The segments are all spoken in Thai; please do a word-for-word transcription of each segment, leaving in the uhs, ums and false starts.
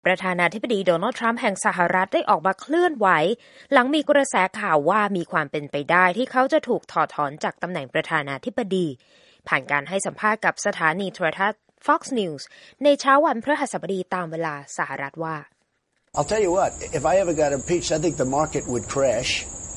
ประธานาธิบดีโดนัลด์ทรัมป์แห่งสหรัฐได้ออกมาเคลื่อนไหวหลังมีกระแสข่าวว่ามีความเป็นไปได้ที่เขาจะถูกถอดถอนจากตำแหน่งประธานาธิบดีผ่านการให้สัมภาษณ์กับสถานีโทรทัศน์ Fox News ในเช้าวันพฤหัสบดีตามเวลาสหรัฐว่า I'll tell you what, if I ever got impeached, I think the market would crash.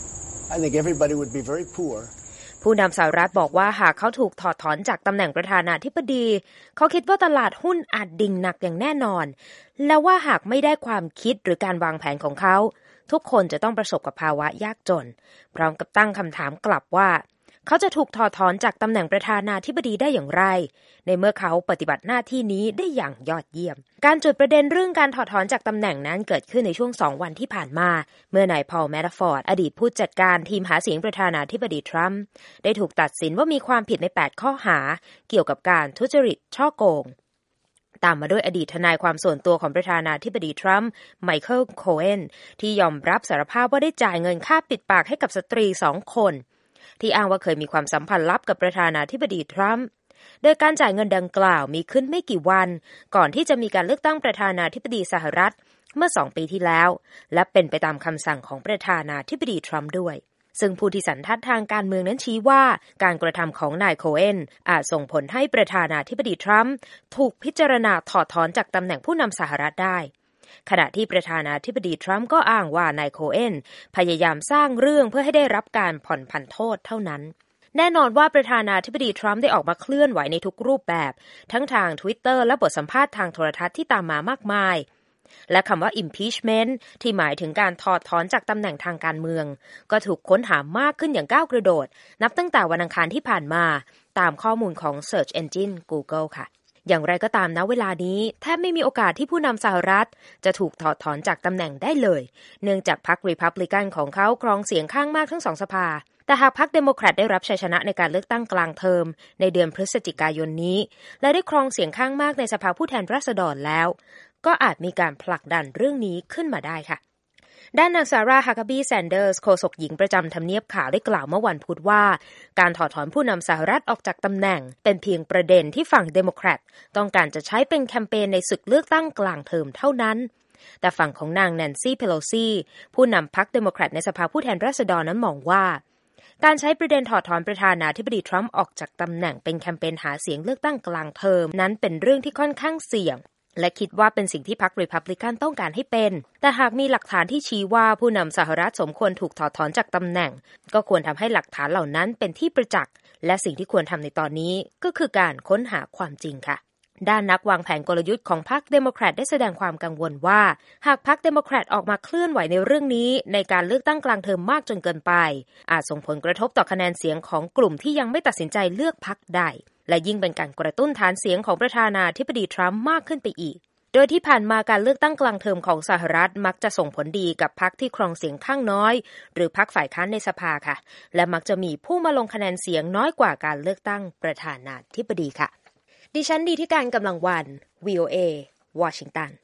I think everybody would be very poor. ผู้นำสหรัฐบอกว่าหากเขาถูกถอดถอนจากตำแหน่งประธานาธิบดีเขาคิดว่าตลาดหุ้นอาจดิ่งหนักอย่างแน่นอนและว่าหากไม่ได้ความคิดหรือการวางแผนของเขาทุกคนจะต้องประสบกับภาวะยากจนพร้อมกับตั้งคำถามกลับว่าเขาจะถูกถอดถอนจากตำแหน่งประธานาธิบดีได้อย่างไรในเมื่อเขาปฏิบัติหน้าที่นี้ได้อย่างยอดเยี่ยมการจุดประเด็นเรื่องการถอดถอนจากตำแหน่งนั้นเกิดขึ้นในช่วงสองวันที่ผ่านมาเมื่อนายพอล แมนาฟอร์ตอดีตผู้จัดการทีมหาเสียงประธานาธิบดีทรัมป์ได้ถูกตัดสินว่ามีความผิดในแปดข้อหาเกี่ยวกับการทุจริตฉ้อโกงตามมาด้วยอดีตทนายความส่วนตัวของประธานาธิบดีทรัมป์ไมเคิล โคเอนที่ยอมรับสารภาพว่าได้จ่ายเงินค่าปิดปากให้กับสตรีสองคนที่อ้างว่าเคยมีความสัมพันธ์ลับกับประธานาธิบดีทรัมป์โดยการจ่ายเงินดังกล่าวมีขึ้นไม่กี่วันก่อนที่จะมีการเลือกตั้งประธานาธิบดีสหรัฐเมื่อสองปีที่แล้วและเป็นไปตามคำสั่งของประธานาธิบดีทรัมป์ด้วยซึ่งผู้ที่สันทัดทางการเมืองนั้นชี้ว่าการกระทำของนายโคเอนอาจส่งผลให้ประธานาธิบดีทรัมป์ถูกพิจารณาถอดถอนจากตำแหน่งผู้นำสหรัฐได้ขณะที่ประธานาธิบดีทรัมป์ก็อ้างว่านายโคเอนพยายามสร้างเรื่องเพื่อให้ได้รับการผ่อนผันโทษเท่านั้นแน่นอนว่าประธานาธิบดีทรัมป์ได้ออกมาเคลื่อนไหวในทุกรูปแบบทั้งทาง Twitter และบทสัมภาษณ์ทางโทรทัศน์ที่ตามมามากมายและคำว่า impeachment ที่หมายถึงการถอดถอนจากตำแหน่งทางการเมืองก็ถูกค้นหามากขึ้นอย่างก้าวกระโดดนับตั้งแต่วันอังคารที่ผ่านมาตามข้อมูลของ Search Engine Google ค่ะอย่างไรก็ตามณเวลานี้แทบไม่มีโอกาสที่ผู้นำสหรัฐจะถูกถอดถอนจากตำแหน่งได้เลยเนื่องจากพรรครีพับลิกันของเขาครองเสียงข้างมากทั้งสองสภาแต่หากพรรคเดโมแครตได้รับชัยชนะในการเลือกตั้งกลางเทอมในเดือนพฤศจิกายนนี้และได้ครองเสียงข้างมากในสภาผู้แทนราษฎรแล้วก็อาจมีการผลักดันเรื่องนี้ขึ้นมาได้ค่ะด้านนางซาร่า ฮักกาบี แซนเดอร์สโฆษกหญิงประจำทำเนียบขาวได้กล่าวเมื่อวันพุธว่าการถอดถอนผู้นำสหรัฐออกจากตำแหน่งเป็นเพียงประเด็นที่ฝั่งเดโมแครตต้องการจะใช้เป็นแคมเปญในศึกเลือกตั้งกลางเทอมเท่านั้นแต่ฝั่งของนางแนนซี่ เพโลซีผู้นำพรรคเดโมแครตในสภาผู้แทนราษฎรนั้นมองว่าการใช้ประเด็นถอดถอนประธานาธิบดีทรัมป์ออกจากตำแหน่งเป็นแคมเปญหาเสียงเลือกตั้งกลางเทอมนั้นเป็นเรื่องที่ค่อนข้างเสี่ยงและคิดว่าเป็นสิ่งที่พรรครีพับลิกันต้องการให้เป็นแต่หากมีหลักฐานที่ชี้ว่าผู้นำสหรัฐสมควรถูกถอดถอนจากตำแหน่งก็ควรทำให้หลักฐานเหล่านั้นเป็นที่ประจักษ์และสิ่งที่ควรทำในตอนนี้ก็คือการค้นหาความจริงค่ะด้านนักวางแผนกลยุทธ์ของพรรคเดโมแครตได้แสดงความกังวลว่าหากพรรคเดโมแครตออกมาเคลื่อนไหวในเรื่องนี้ในการเลือกตั้งกลางเทอมมากจนเกินไปอาจส่งผลกระทบต่อคะแนนเสียงของกลุ่มที่ยังไม่ตัดสินใจเลือกพรรคใดและยิ่งเป็นการกระตุ้นฐานเสียงของประธานาธิบดีทรัมป์มากขึ้นไปอีกโดยที่ผ่านมาการเลือกตั้งกลางเทอมของสหรัฐมักจะส่งผลดีกับพรรคที่ครองเสียงข้างน้อยหรือพรรคฝ่ายค้านในสภาค่ะและมักจะมีผู้มาลงคะแนนเสียงน้อยกว่าการเลือกตั้งประธานาธิบดีค่ะดิฉันดีที่การกำลังวัน วี โอ เอ วอชิงตัน